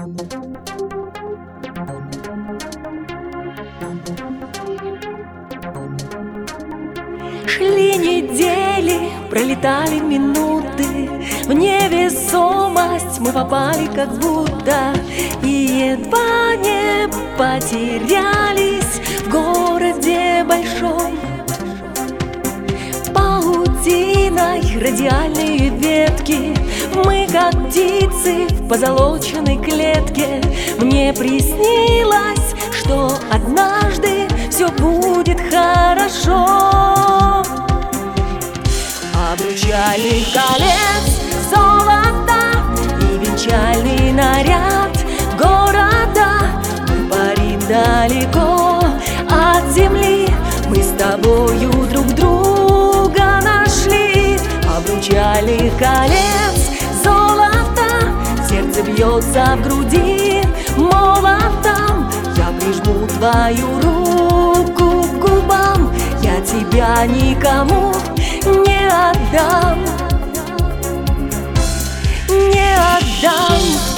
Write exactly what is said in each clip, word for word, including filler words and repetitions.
Шли недели, пролетали минуты, в невесомость мы попали как будто, и едва не потерялись в городе большом. Паутиной радиальные ветки, мы как птицы в позолоченной клетке. Мне приснилось, что однажды все будет хорошо. Обручальных колец золото и венчальный наряд города. Мы парим далеко от земли, мы с тобою друг друга нашли. Обручальных колец золото, сердце бьется в груди молотом. Я прижму твою руку к губам, я тебя никому не отдам, не отдам.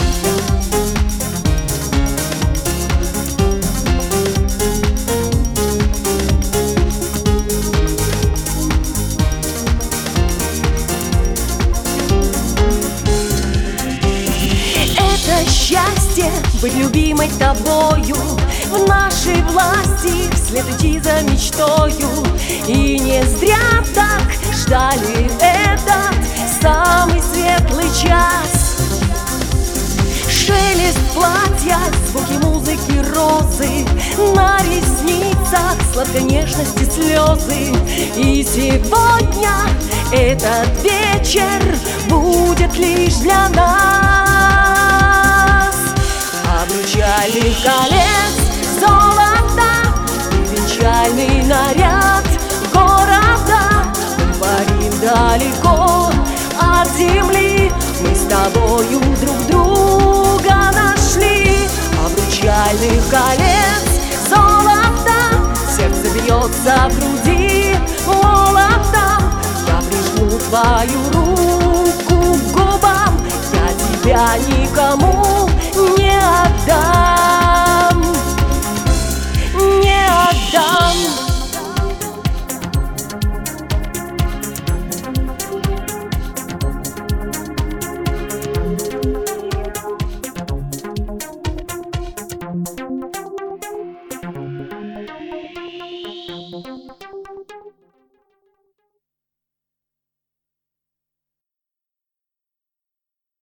Это счастье быть любимой тобою, в нашей власти вслед идти за мечтою. И не зря так ждали этот самый светлый час. Шелест платья, звуки музыки розы, на ресницах сладкой нежности слезы. И сегодня этот вечер будет лишь для нас. Обручальных колец золото и венчальный наряд города. Мы парим далеко от земли, мы с тобою друг друга нашли. Обручальных колец золото, сердце бьется в груди молотом. Я прижму твою руку к губам, я тебя никому не отдам.